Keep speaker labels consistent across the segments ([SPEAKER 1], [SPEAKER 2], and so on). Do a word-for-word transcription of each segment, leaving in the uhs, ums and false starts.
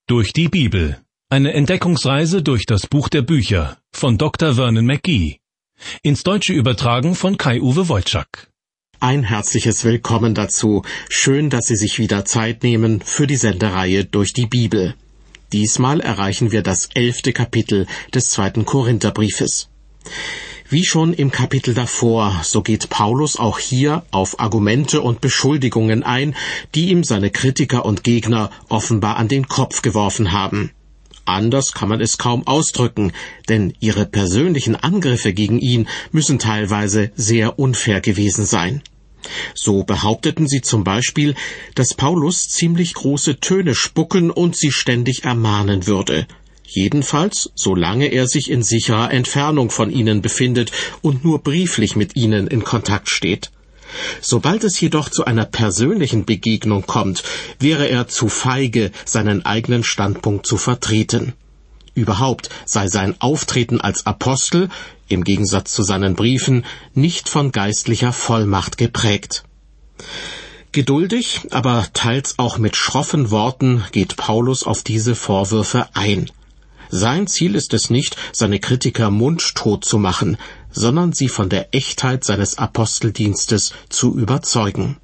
[SPEAKER 1] Durch die Bibel. Eine Entdeckungsreise durch das Buch der Bücher von Doktor Vernon McGee. Ins Deutsche übertragen von Kai-Uwe Wojczak.
[SPEAKER 2] Ein herzliches Willkommen dazu. Schön, dass Sie sich wieder Zeit nehmen für die Sendereihe Durch die Bibel. Diesmal erreichen wir das elfte Kapitel des zweiten Korintherbriefes. Wie schon im Kapitel davor, so geht Paulus auch hier auf Argumente und Beschuldigungen ein, die ihm seine Kritiker und Gegner offenbar an den Kopf geworfen haben. Anders kann man es kaum ausdrücken, denn ihre persönlichen Angriffe gegen ihn müssen teilweise sehr unfair gewesen sein. So behaupteten sie zum Beispiel, dass Paulus ziemlich große Töne spucken und sie ständig ermahnen würde. Jedenfalls, solange er sich in sicherer Entfernung von ihnen befindet und nur brieflich mit ihnen in Kontakt steht. Sobald es jedoch zu einer persönlichen Begegnung kommt, wäre er zu feige, seinen eigenen Standpunkt zu vertreten. Überhaupt sei sein Auftreten als Apostel, im Gegensatz zu seinen Briefen, nicht von geistlicher Vollmacht geprägt. Geduldig, aber teils auch mit schroffen Worten geht Paulus auf diese Vorwürfe ein. Sein Ziel ist es nicht, seine Kritiker mundtot zu machen, sondern sie von der Echtheit seines Aposteldienstes zu überzeugen.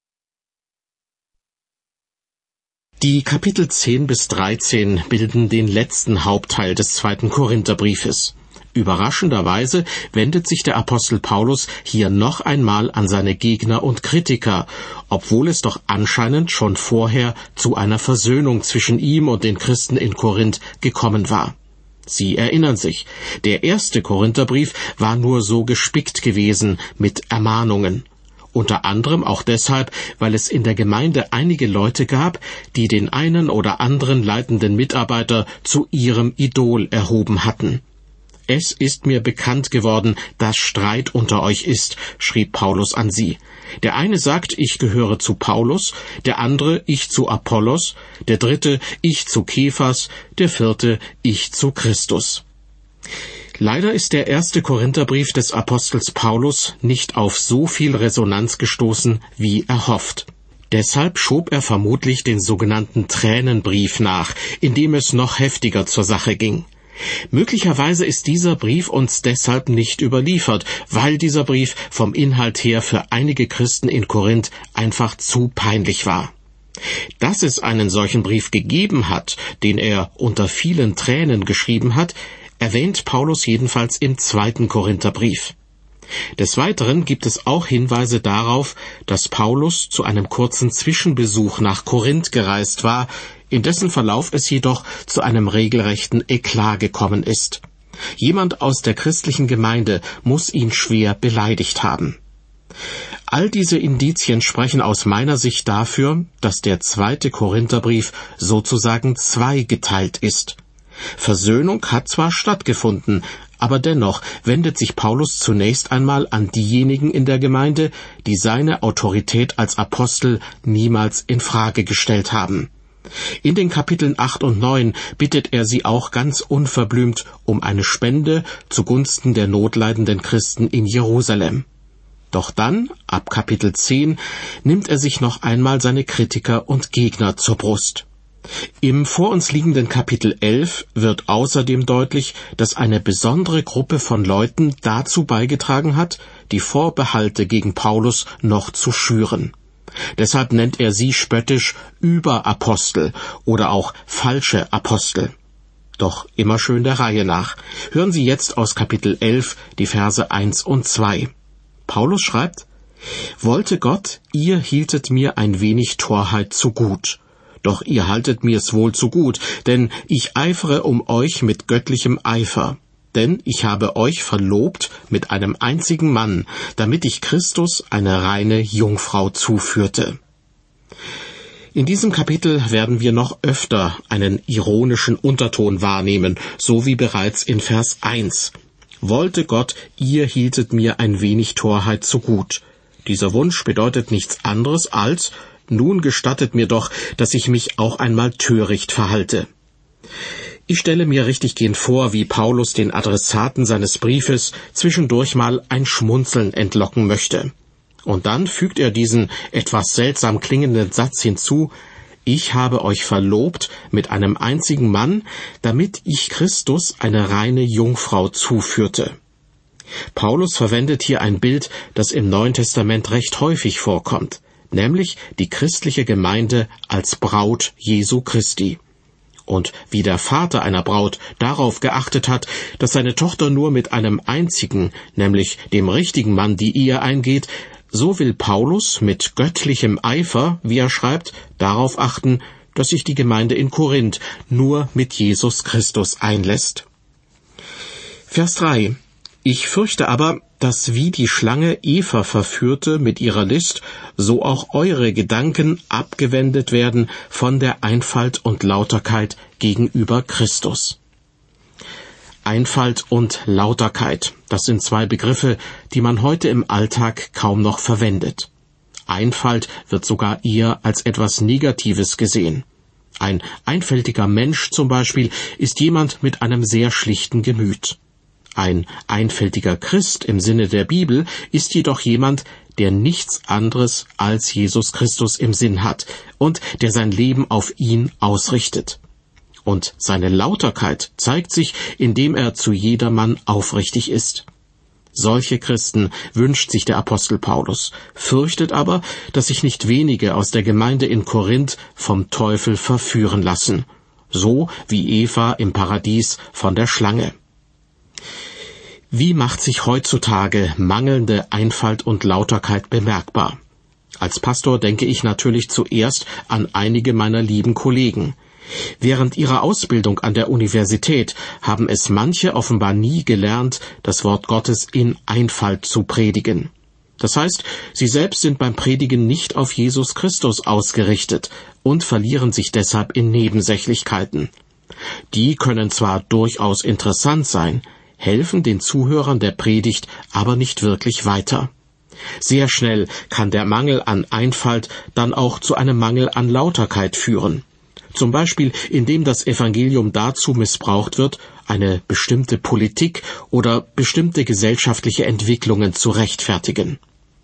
[SPEAKER 2] Die Kapitel zehn bis dreizehn bilden den letzten Hauptteil des zweiten Korintherbriefes. Überraschenderweise wendet sich der Apostel Paulus hier noch einmal an seine Gegner und Kritiker, obwohl es doch anscheinend schon vorher zu einer Versöhnung zwischen ihm und den Christen in Korinth gekommen war. Sie erinnern sich, der erste Korintherbrief war nur so gespickt gewesen mit Ermahnungen. Unter anderem auch deshalb, weil es in der Gemeinde einige Leute gab, die den einen oder anderen leitenden Mitarbeiter zu ihrem Idol erhoben hatten. »Es ist mir bekannt geworden, dass Streit unter euch ist«, schrieb Paulus an sie. Der eine sagt, ich gehöre zu Paulus, der andere, ich zu Apollos, der dritte, ich zu Kephas, der vierte, ich zu Christus. Leider ist der erste Korintherbrief des Apostels Paulus nicht auf so viel Resonanz gestoßen, wie erhofft. Deshalb schob er vermutlich den sogenannten Tränenbrief nach, in dem es noch heftiger zur Sache ging. Möglicherweise ist dieser Brief uns deshalb nicht überliefert, weil dieser Brief vom Inhalt her für einige Christen in Korinth einfach zu peinlich war. Dass es einen solchen Brief gegeben hat, den er unter vielen Tränen geschrieben hat, erwähnt Paulus jedenfalls im zweiten Korintherbrief. Des Weiteren gibt es auch Hinweise darauf, dass Paulus zu einem kurzen Zwischenbesuch nach Korinth gereist war, in dessen Verlauf es jedoch zu einem regelrechten Eklat gekommen ist. Jemand aus der christlichen Gemeinde muss ihn schwer beleidigt haben. All diese Indizien sprechen aus meiner Sicht dafür, dass der zweite Korintherbrief sozusagen zweigeteilt ist. Versöhnung hat zwar stattgefunden, aber dennoch wendet sich Paulus zunächst einmal an diejenigen in der Gemeinde, die seine Autorität als Apostel niemals in Frage gestellt haben. In den Kapiteln acht und neun bittet er sie auch ganz unverblümt um eine Spende zugunsten der notleidenden Christen in Jerusalem. Doch dann, ab Kapitel zehn, nimmt er sich noch einmal seine Kritiker und Gegner zur Brust. Im vor uns liegenden Kapitel elf wird außerdem deutlich, dass eine besondere Gruppe von Leuten dazu beigetragen hat, die Vorbehalte gegen Paulus noch zu schüren. Deshalb nennt er sie spöttisch Überapostel oder auch falsche Apostel. Doch immer schön der Reihe nach. Hören Sie jetzt aus Kapitel elf die Verse eins und zwei. Paulus schreibt: »Wollte Gott, ihr hieltet mir ein wenig Torheit zu gut. Doch ihr haltet mir's wohl zu gut, denn ich eifere um euch mit göttlichem Eifer. Denn ich habe euch verlobt mit einem einzigen Mann, damit ich Christus eine reine Jungfrau zuführte.« In diesem Kapitel werden wir noch öfter einen ironischen Unterton wahrnehmen, so wie bereits in Vers eins. »Wollte Gott, ihr hieltet mir ein wenig Torheit zu gut.« Dieser Wunsch bedeutet nichts anderes als: Nun gestattet mir doch, dass ich mich auch einmal töricht verhalte. Ich stelle mir richtiggehend vor, wie Paulus den Adressaten seines Briefes zwischendurch mal ein Schmunzeln entlocken möchte. Und dann fügt er diesen etwas seltsam klingenden Satz hinzu: ich habe euch verlobt mit einem einzigen Mann, damit ich Christus eine reine Jungfrau zuführte. Paulus verwendet hier ein Bild, das im Neuen Testament recht häufig vorkommt, nämlich die christliche Gemeinde als Braut Jesu Christi. Und wie der Vater einer Braut darauf geachtet hat, dass seine Tochter nur mit einem einzigen, nämlich dem richtigen Mann, die Ehe eingeht, so will Paulus mit göttlichem Eifer, wie er schreibt, darauf achten, dass sich die Gemeinde in Korinth nur mit Jesus Christus einlässt. Vers drei. Ich fürchte aber, dass wie die Schlange Eva verführte mit ihrer List, so auch eure Gedanken abgewendet werden von der Einfalt und Lauterkeit gegenüber Christus. Einfalt und Lauterkeit, das sind zwei Begriffe, die man heute im Alltag kaum noch verwendet. Einfalt wird sogar eher als etwas Negatives gesehen. Ein einfältiger Mensch zum Beispiel ist jemand mit einem sehr schlichten Gemüt. Ein einfältiger Christ im Sinne der Bibel ist jedoch jemand, der nichts anderes als Jesus Christus im Sinn hat und der sein Leben auf ihn ausrichtet. Und seine Lauterkeit zeigt sich, indem er zu jedermann aufrichtig ist. Solche Christen wünscht sich der Apostel Paulus, fürchtet aber, dass sich nicht wenige aus der Gemeinde in Korinth vom Teufel verführen lassen, so wie Eva im Paradies von der Schlange. Wie macht sich heutzutage mangelnde Einfalt und Lauterkeit bemerkbar? Als Pastor denke ich natürlich zuerst an einige meiner lieben Kollegen. Während ihrer Ausbildung an der Universität haben es manche offenbar nie gelernt, das Wort Gottes in Einfalt zu predigen. Das heißt, sie selbst sind beim Predigen nicht auf Jesus Christus ausgerichtet und verlieren sich deshalb in Nebensächlichkeiten. Die können zwar durchaus interessant sein, helfen den Zuhörern der Predigt aber nicht wirklich weiter. Sehr schnell kann der Mangel an Einfalt dann auch zu einem Mangel an Lauterkeit führen. Zum Beispiel, indem das Evangelium dazu missbraucht wird, eine bestimmte Politik oder bestimmte gesellschaftliche Entwicklungen zu rechtfertigen.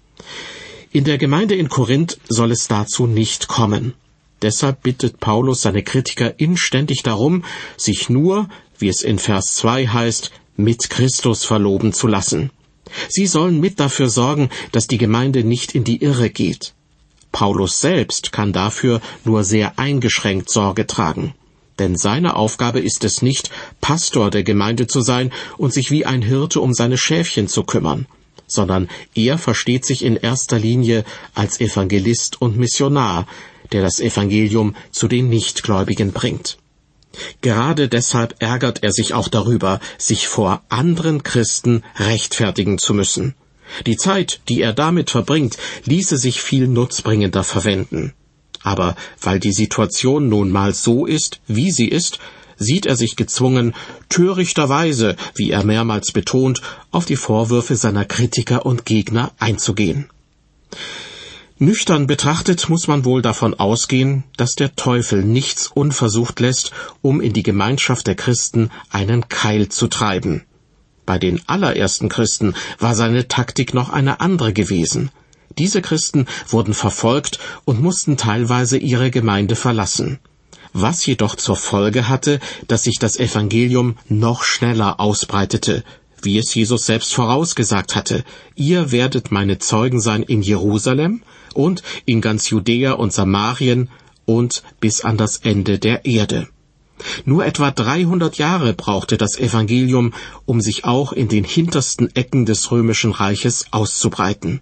[SPEAKER 2] In der Gemeinde in Korinth soll es dazu nicht kommen. Deshalb bittet Paulus seine Kritiker inständig darum, sich nur, wie es in Vers zwei heißt, mit Christus verloben zu lassen. Sie sollen mit dafür sorgen, dass die Gemeinde nicht in die Irre geht. Paulus selbst kann dafür nur sehr eingeschränkt Sorge tragen. Denn seine Aufgabe ist es nicht, Pastor der Gemeinde zu sein und sich wie ein Hirte um seine Schäfchen zu kümmern, sondern er versteht sich in erster Linie als Evangelist und Missionar, der das Evangelium zu den Nichtgläubigen bringt. Gerade deshalb ärgert er sich auch darüber, sich vor anderen Christen rechtfertigen zu müssen. Die Zeit, die er damit verbringt, ließe sich viel nutzbringender verwenden. Aber weil die Situation nun mal so ist, wie sie ist, sieht er sich gezwungen, törichterweise, wie er mehrmals betont, auf die Vorwürfe seiner Kritiker und Gegner einzugehen. Nüchtern betrachtet muss man wohl davon ausgehen, dass der Teufel nichts unversucht lässt, um in die Gemeinschaft der Christen einen Keil zu treiben. Bei den allerersten Christen war seine Taktik noch eine andere gewesen. Diese Christen wurden verfolgt und mussten teilweise ihre Gemeinde verlassen. Was jedoch zur Folge hatte, dass sich das Evangelium noch schneller ausbreitete, wie es Jesus selbst vorausgesagt hatte. Ihr werdet meine Zeugen sein in Jerusalem und in ganz Judäa und Samarien und bis an das Ende der Erde. Nur etwa dreihundert Jahre brauchte das Evangelium, um sich auch in den hintersten Ecken des römischen Reiches auszubreiten.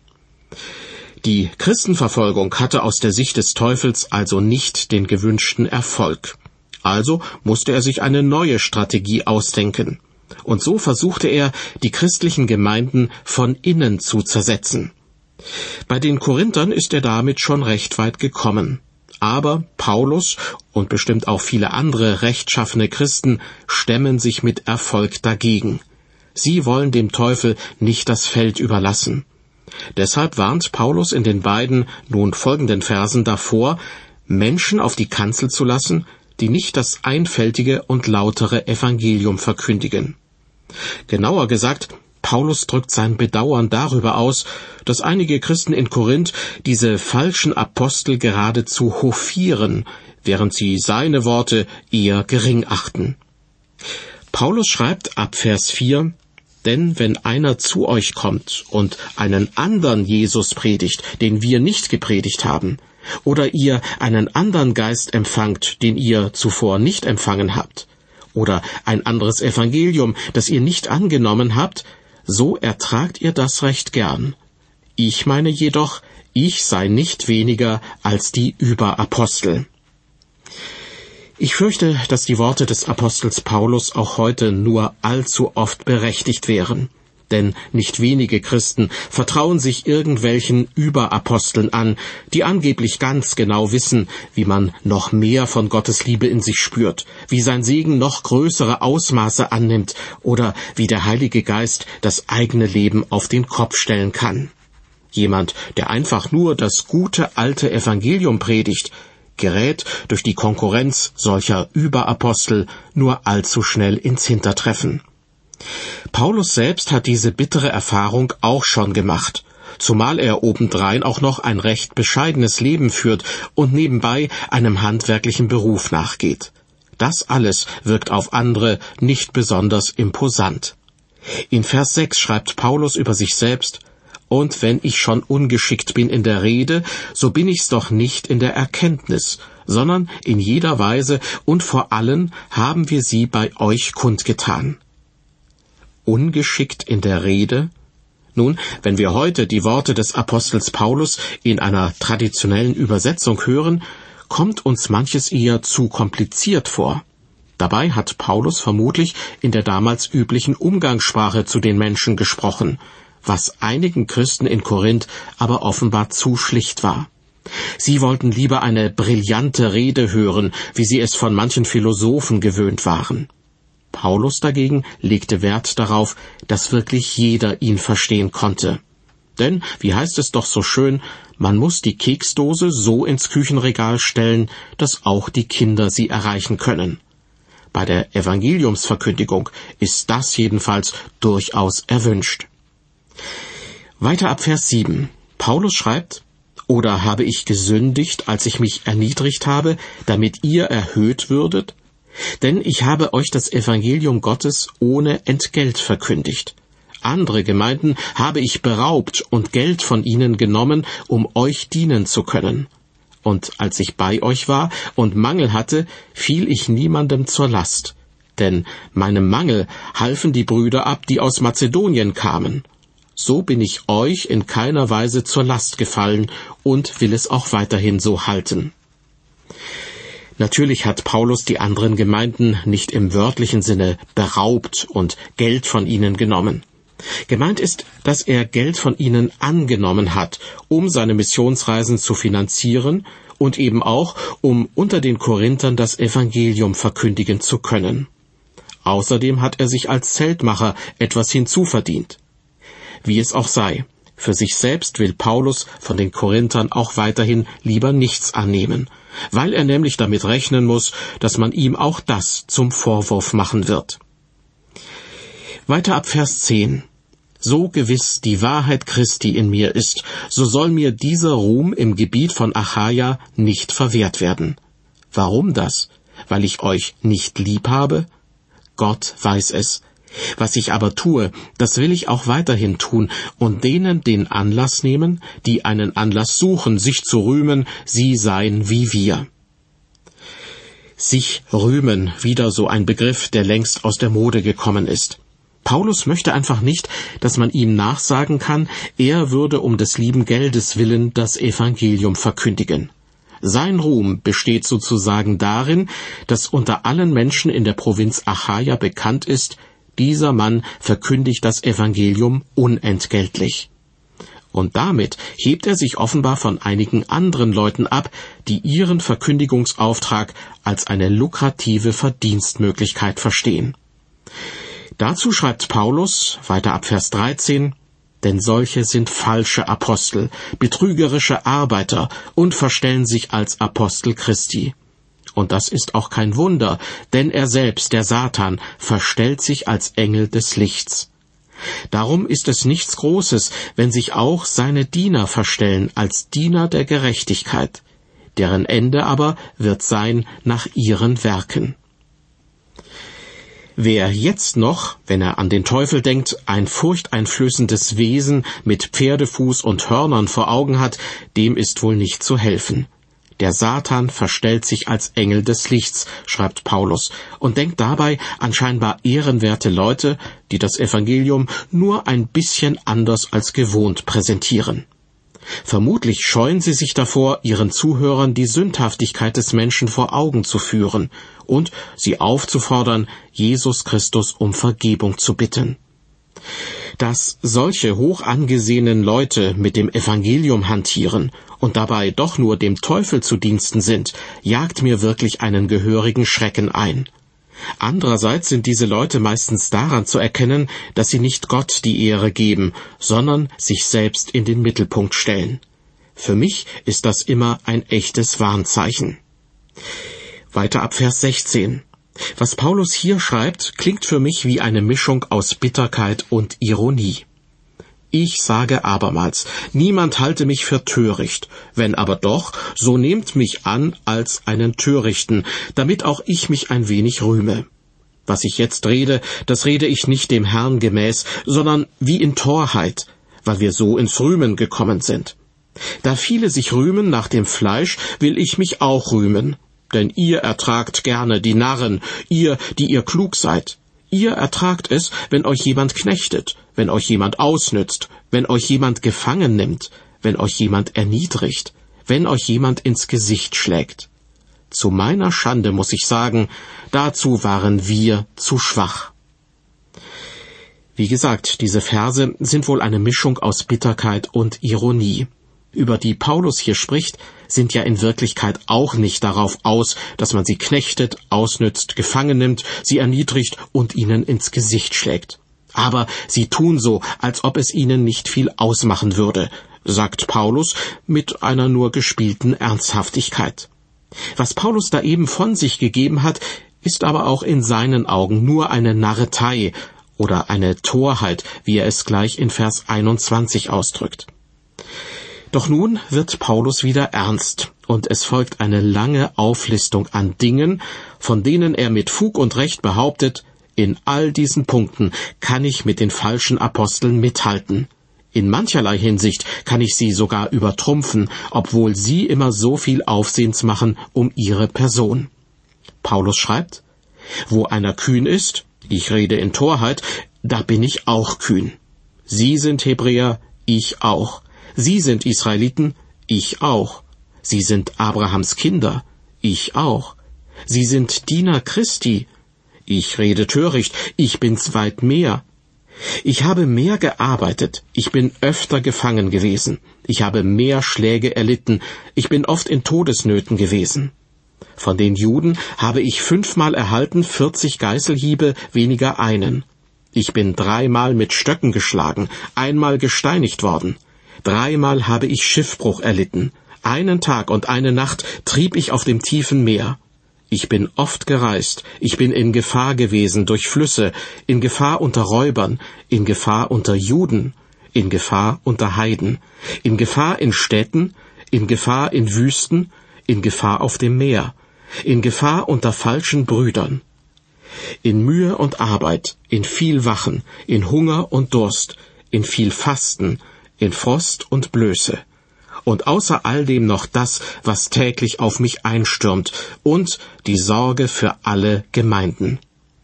[SPEAKER 2] Die Christenverfolgung hatte aus der Sicht des Teufels also nicht den gewünschten Erfolg. Also musste er sich eine neue Strategie ausdenken. Und so versuchte er, die christlichen Gemeinden von innen zu zersetzen. Bei den Korinthern ist er damit schon recht weit gekommen. Aber Paulus und bestimmt auch viele andere rechtschaffene Christen stemmen sich mit Erfolg dagegen. Sie wollen dem Teufel nicht das Feld überlassen. Deshalb warnt Paulus in den beiden nun folgenden Versen davor, Menschen auf die Kanzel zu lassen, die nicht das einfältige und lautere Evangelium verkündigen. Genauer gesagt, Paulus drückt sein Bedauern darüber aus, dass einige Christen in Korinth diese falschen Apostel geradezu hofieren, während sie seine Worte eher gering achten. Paulus schreibt ab Vers vier, denn wenn einer zu euch kommt und einen anderen Jesus predigt, den wir nicht gepredigt haben, oder ihr einen anderen Geist empfangt, den ihr zuvor nicht empfangen habt, oder ein anderes Evangelium, das ihr nicht angenommen habt, so ertragt ihr das recht gern. Ich meine jedoch, ich sei nicht weniger als die Überapostel. Ich fürchte, dass die Worte des Apostels Paulus auch heute nur allzu oft berechtigt wären. Denn nicht wenige Christen vertrauen sich irgendwelchen Überaposteln an, die angeblich ganz genau wissen, wie man noch mehr von Gottes Liebe in sich spürt, wie sein Segen noch größere Ausmaße annimmt oder wie der Heilige Geist das eigene Leben auf den Kopf stellen kann. Jemand, der einfach nur das gute alte Evangelium predigt, gerät durch die Konkurrenz solcher Überapostel nur allzu schnell ins Hintertreffen. Paulus selbst hat diese bittere Erfahrung auch schon gemacht, zumal er obendrein auch noch ein recht bescheidenes Leben führt und nebenbei einem handwerklichen Beruf nachgeht. Das alles wirkt auf andere nicht besonders imposant. In Vers sechs schreibt Paulus über sich selbst: Und wenn ich schon ungeschickt bin in der Rede, so bin ich's doch nicht in der Erkenntnis, sondern in jeder Weise und vor allen haben wir sie bei euch kundgetan. Ungeschickt in der Rede? Nun, wenn wir heute die Worte des Apostels Paulus in einer traditionellen Übersetzung hören, kommt uns manches eher zu kompliziert vor. Dabei hat Paulus vermutlich in der damals üblichen Umgangssprache zu den Menschen gesprochen, was einigen Christen in Korinth aber offenbar zu schlicht war. Sie wollten lieber eine brillante Rede hören, wie sie es von manchen Philosophen gewöhnt waren. Paulus dagegen legte Wert darauf, dass wirklich jeder ihn verstehen konnte. Denn, wie heißt es doch so schön, man muss die Keksdose so ins Küchenregal stellen, dass auch die Kinder sie erreichen können. Bei der Evangeliumsverkündigung ist das jedenfalls durchaus erwünscht. Weiter ab Vers sieben. Paulus schreibt: Oder habe ich gesündigt, als ich mich erniedrigt habe, damit ihr erhöht würdet? Denn ich habe euch das Evangelium Gottes ohne Entgelt verkündigt. Andere Gemeinden habe ich beraubt und Geld von ihnen genommen, um euch dienen zu können. Und als ich bei euch war und Mangel hatte, fiel ich niemandem zur Last. Denn meinem Mangel halfen die Brüder ab, die aus Mazedonien kamen. So bin ich euch in keiner Weise zur Last gefallen und will es auch weiterhin so halten. Natürlich hat Paulus die anderen Gemeinden nicht im wörtlichen Sinne beraubt und Geld von ihnen genommen. Gemeint ist, dass er Geld von ihnen angenommen hat, um seine Missionsreisen zu finanzieren und eben auch, um unter den Korinthern das Evangelium verkündigen zu können. Außerdem hat er sich als Zeltmacher etwas hinzuverdient. Wie es auch sei, für sich selbst will Paulus von den Korinthern auch weiterhin lieber nichts annehmen, weil er nämlich damit rechnen muss, dass man ihm auch das zum Vorwurf machen wird. Weiter ab Vers zehn. So gewiss die Wahrheit Christi in mir ist, so soll mir dieser Ruhm im Gebiet von Achaia nicht verwehrt werden. Warum das? Weil ich euch nicht lieb habe? Gott weiß es. Was ich aber tue, das will ich auch weiterhin tun und denen den Anlass nehmen, die einen Anlass suchen, sich zu rühmen, sie seien wie wir. Sich rühmen, wieder so ein Begriff, der längst aus der Mode gekommen ist. Paulus möchte einfach nicht, dass man ihm nachsagen kann, er würde um des lieben Geldes willen das Evangelium verkündigen. Sein Ruhm besteht sozusagen darin, dass unter allen Menschen in der Provinz Achaia bekannt ist, dieser Mann verkündigt das Evangelium unentgeltlich. Und damit hebt er sich offenbar von einigen anderen Leuten ab, die ihren Verkündigungsauftrag als eine lukrative Verdienstmöglichkeit verstehen. Dazu schreibt Paulus, weiter ab Vers dreizehn, denn solche sind falsche Apostel, betrügerische Arbeiter und verstellen sich als Apostel Christi. Und das ist auch kein Wunder, denn er selbst, der Satan, verstellt sich als Engel des Lichts. Darum ist es nichts Großes, wenn sich auch seine Diener verstellen als Diener der Gerechtigkeit. deren Ende aber wird sein nach ihren Werken. Wer jetzt noch, wenn er an den Teufel denkt, ein furchteinflößendes Wesen mit Pferdefuß und Hörnern vor Augen hat, dem ist wohl nicht zu helfen. Der Satan verstellt sich als Engel des Lichts, schreibt Paulus, und denkt dabei an scheinbar ehrenwerte Leute, die das Evangelium nur ein bisschen anders als gewohnt präsentieren. Vermutlich scheuen sie sich davor, ihren Zuhörern die Sündhaftigkeit des Menschen vor Augen zu führen und sie aufzufordern, Jesus Christus um Vergebung zu bitten. Dass solche hoch angesehenen Leute mit dem Evangelium hantieren und dabei doch nur dem Teufel zu Diensten sind, jagt mir wirklich einen gehörigen Schrecken ein. Andererseits sind diese Leute meistens daran zu erkennen, dass sie nicht Gott die Ehre geben, sondern sich selbst in den Mittelpunkt stellen. Für mich ist das immer ein echtes Warnzeichen. Weiter ab Vers sechzehn. Was Paulus hier schreibt, klingt für mich wie eine Mischung aus Bitterkeit und Ironie. Ich sage abermals, niemand halte mich für töricht, wenn aber doch, so nehmt mich an als einen Törichten, damit auch ich mich ein wenig rühme. Was ich jetzt rede, das rede ich nicht dem Herrn gemäß, sondern wie in Torheit, weil wir so ins Rühmen gekommen sind. Da viele sich rühmen nach dem Fleisch, will ich mich auch rühmen. Denn ihr ertragt gerne die Narren, ihr, die ihr klug seid. Ihr ertragt es, wenn euch jemand knechtet, wenn euch jemand ausnützt, wenn euch jemand gefangen nimmt, wenn euch jemand erniedrigt, wenn euch jemand ins Gesicht schlägt. Zu meiner Schande muss ich sagen, dazu waren wir zu schwach. Wie gesagt, diese Verse sind wohl eine Mischung aus Bitterkeit und Ironie. Über die Paulus hier spricht, sind ja in Wirklichkeit auch nicht darauf aus, dass man sie knechtet, ausnützt, gefangen nimmt, sie erniedrigt und ihnen ins Gesicht schlägt. Aber sie tun so, als ob es ihnen nicht viel ausmachen würde, sagt Paulus mit einer nur gespielten Ernsthaftigkeit. Was Paulus da eben von sich gegeben hat, ist aber auch in seinen Augen nur eine Narretei oder eine Torheit, wie er es gleich in Vers einundzwanzig ausdrückt. Doch nun wird Paulus wieder ernst, und es folgt eine lange Auflistung an Dingen, von denen er mit Fug und Recht behauptet, in all diesen Punkten kann ich mit den falschen Aposteln mithalten. In mancherlei Hinsicht kann ich sie sogar übertrumpfen, obwohl sie immer so viel Aufsehens machen um ihre Person. Paulus schreibt, wo einer kühn ist, ich rede in Torheit, da bin ich auch kühn. Sie sind Hebräer, ich auch. Sie sind Israeliten, ich auch. Sie sind Abrahams Kinder, ich auch. Sie sind Diener Christi. Ich rede töricht, ich bin's weit mehr. Ich habe mehr gearbeitet, ich bin öfter gefangen gewesen. Ich habe mehr Schläge erlitten, ich bin oft in Todesnöten gewesen. Von den Juden habe ich fünfmal erhalten, vierzig Geißelhiebe, weniger einen. Ich bin dreimal mit Stöcken geschlagen, einmal gesteinigt worden. Dreimal habe ich Schiffbruch erlitten. Einen Tag und eine Nacht trieb ich auf dem tiefen Meer. Ich bin oft gereist, ich bin in Gefahr gewesen durch Flüsse, in Gefahr unter Räubern, in Gefahr unter Juden, in Gefahr unter Heiden, in Gefahr in Städten, in Gefahr in Wüsten, in Gefahr auf dem Meer, in Gefahr unter falschen Brüdern. In Mühe und Arbeit, in viel Wachen, in Hunger und Durst, in viel Fasten, in Frost und Blöße. Und außer all dem noch das, was täglich auf mich einstürmt, und die Sorge für alle Gemeinden.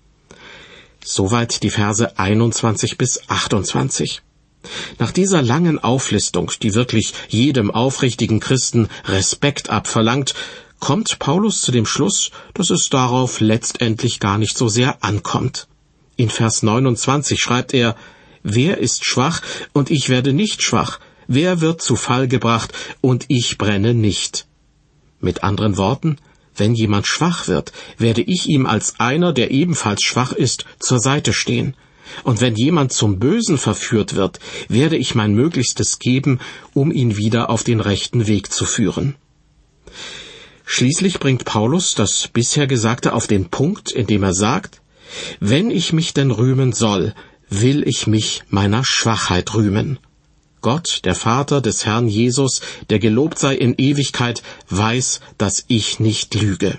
[SPEAKER 2] Soweit die Verse einundzwanzig bis achtundzwanzig. Nach dieser langen Auflistung, die wirklich jedem aufrichtigen Christen Respekt abverlangt, kommt Paulus zu dem Schluss, dass es darauf letztendlich gar nicht so sehr ankommt. In Vers neunundzwanzig schreibt er, wer ist schwach, und ich werde nicht schwach? Wer wird zu Fall gebracht, und ich brenne nicht? Mit anderen Worten, wenn jemand schwach wird, werde ich ihm als einer, der ebenfalls schwach ist, zur Seite stehen. Und wenn jemand zum Bösen verführt wird, werde ich mein Möglichstes geben, um ihn wieder auf den rechten Weg zu führen. Schließlich bringt Paulus das bisher Gesagte auf den Punkt, indem er sagt, wenn ich mich denn rühmen soll, will ich mich meiner Schwachheit rühmen. Gott, der Vater des Herrn Jesus, der gelobt sei in Ewigkeit, weiß, dass ich nicht lüge.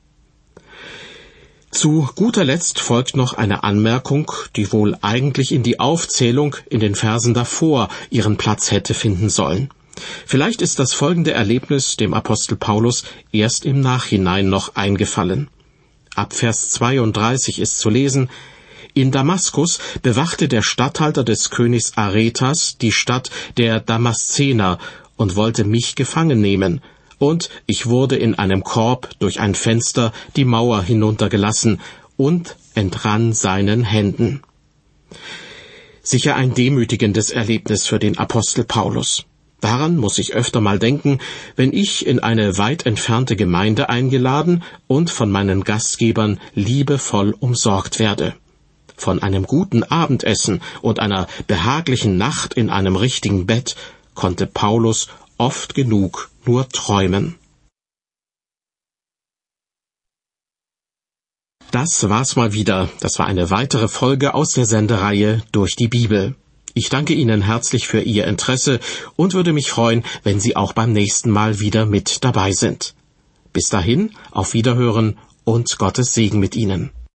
[SPEAKER 2] Zu guter Letzt folgt noch eine Anmerkung, die wohl eigentlich in die Aufzählung in den Versen davor ihren Platz hätte finden sollen. Vielleicht ist das folgende Erlebnis dem Apostel Paulus erst im Nachhinein noch eingefallen. Ab Vers zweiunddreißig ist zu lesen: In Damaskus bewachte der Statthalter des Königs Aretas die Stadt der Damaszener und wollte mich gefangen nehmen, und ich wurde in einem Korb durch ein Fenster die Mauer hinuntergelassen und entrann seinen Händen. Sicher ein demütigendes Erlebnis für den Apostel Paulus. Daran muss ich öfter mal denken, wenn ich in eine weit entfernte Gemeinde eingeladen und von meinen Gastgebern liebevoll umsorgt werde. Von einem guten Abendessen und einer behaglichen Nacht in einem richtigen Bett konnte Paulus oft genug nur träumen. Das war's mal wieder. Das war eine weitere Folge aus der Sendereihe Durch die Bibel. Ich danke Ihnen herzlich für Ihr Interesse und würde mich freuen, wenn Sie auch beim nächsten Mal wieder mit dabei sind. Bis dahin, auf Wiederhören und Gottes Segen mit Ihnen.